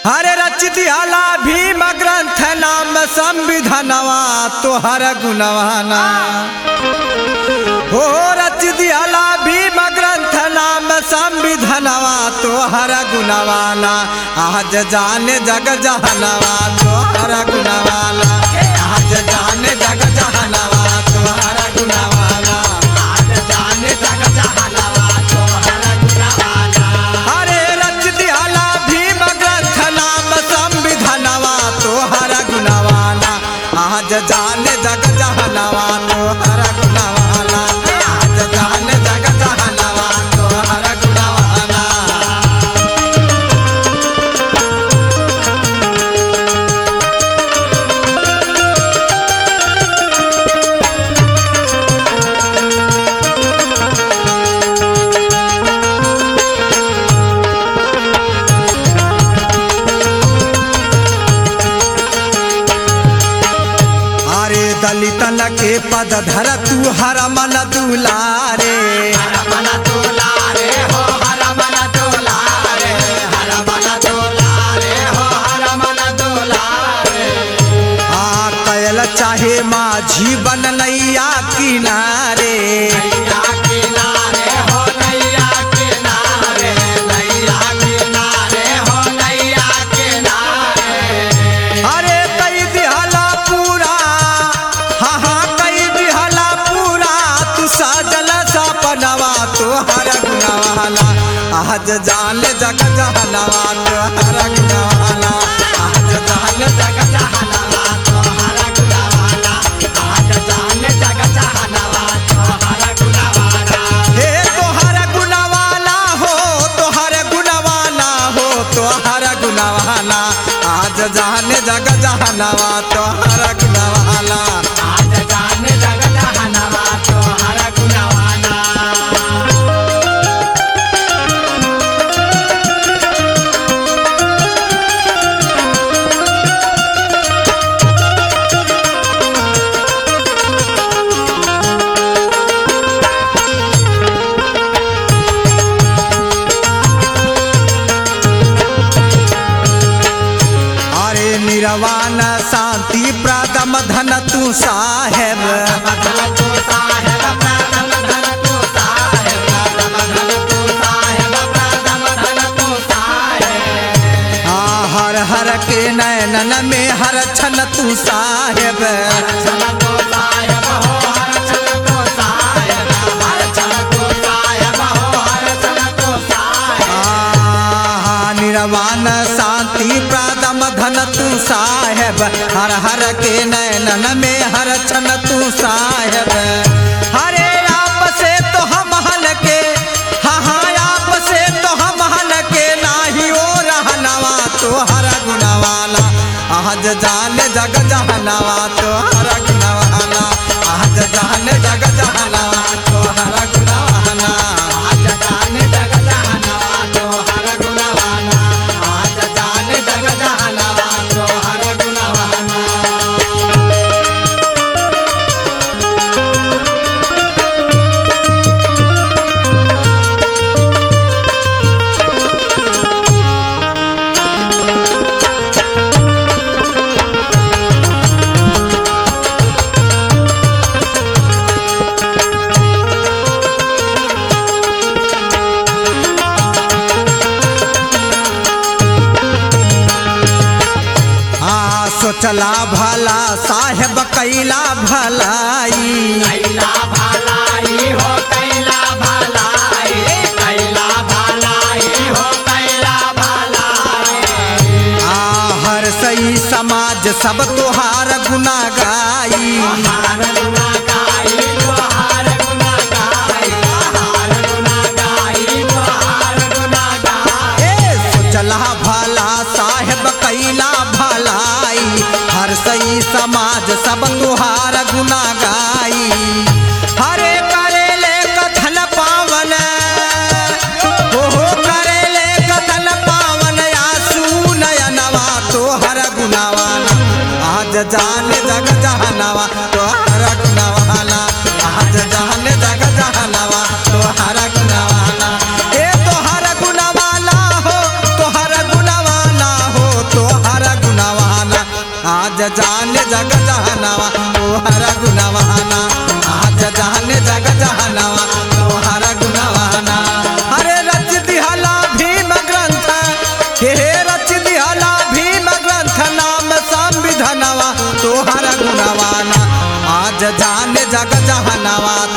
हरे रच दियाला भीम ग्रंथ नाम संविधानवा तोहर गुणवाना हो रच दियाला भीम ग्रंथ नाम संविधानवा तोहर गुणवाना आज जाने जग जहनवा तोहर गुणवाना आज जाने जग जहनवा तोहर गुणवाना आज जाने जग जहनवा तोहर गुणवाना हरे रच दियाला भीम ग्रंथ नाम संविधानवा तोहर गुणवाना आज जाने जग जहनवा तोहर गुणवाना आज जाने जग जहनवा तोहर गुणवाना दलितन के पद धर तू हर मन दुलारे हर मन दुलारे हो हर मन दुलारे हर मन दुलारे हो हर मन दुलारे कैल चाहे माझी बन नैया किनारे नैया किनारे हो नैया किनारे नैया किनारे हो नैया किनारे अरे कई दिहला पूरा साजल सपनवा तोहर गुणवाना आज जान जग जहनवा तोहर गुणवाना आज जान जग जहनवा तोहर गुणवाना आज जान जग जहनवा तोहर गुणवाना हे तोहर गुणवाना हो तोहर गुणवाना हो तोहर गुणवाना आज जान जग जहनवा तोहर गुणवाना आज जान जग जहनवा तोहर निरवान शांति प्रदम धन तू साहेब हर हर के नैनन में हर छन तू साहेब निरवान शांति प्रदम धन तू साहेब हर हर के नैनन में हर छन तू साहेब हरे आप से तो हम हन के हाँ आप से तो हम हन के नाही ओ रहनवा तो हर गुणवाना आज जाने जग जहनवा तो हर गुणवाना आज जाने जग जहनवा तो हर गुणवाना आज जाने जग जहनवा तो हर गुणवाना आज जाने जग जहनवा तो हर गुणवाना सोचला भला साहेब कैला भलाई कैला भलाई हो कैला भलाई कैला भलाई हो कैला भलाई हर सही समाज सब तोहार गुना गाई तोहार गुना गाई तोहार गुना गाई तोहार गुना गाई तोहार गुना गाई सोचला भला साहेब कैला भलाई हर सही समाज सब तुहार गुना गाई हरे करेले कथन पावन हो करेले कथन पावन आंसू नयनवा तोहर गुणवाना आज जाने जग जहनवा तोहर गुणवाना आज जाने जग जहनवा तोहर गुणवाना ए तोहर गुणवाना हो तोहर गुणवाना हो आज जाने जग जहनवा तोहर गुणवाना, आज जाने जग जहनवा तोहर गुणवाना। हरे रच दिहला भीम ग्रंथ, हे रच दिहला भीम ग्रंथ, नाम संविधानवा तोहर गुणवाना, आज जाने जग जहनवा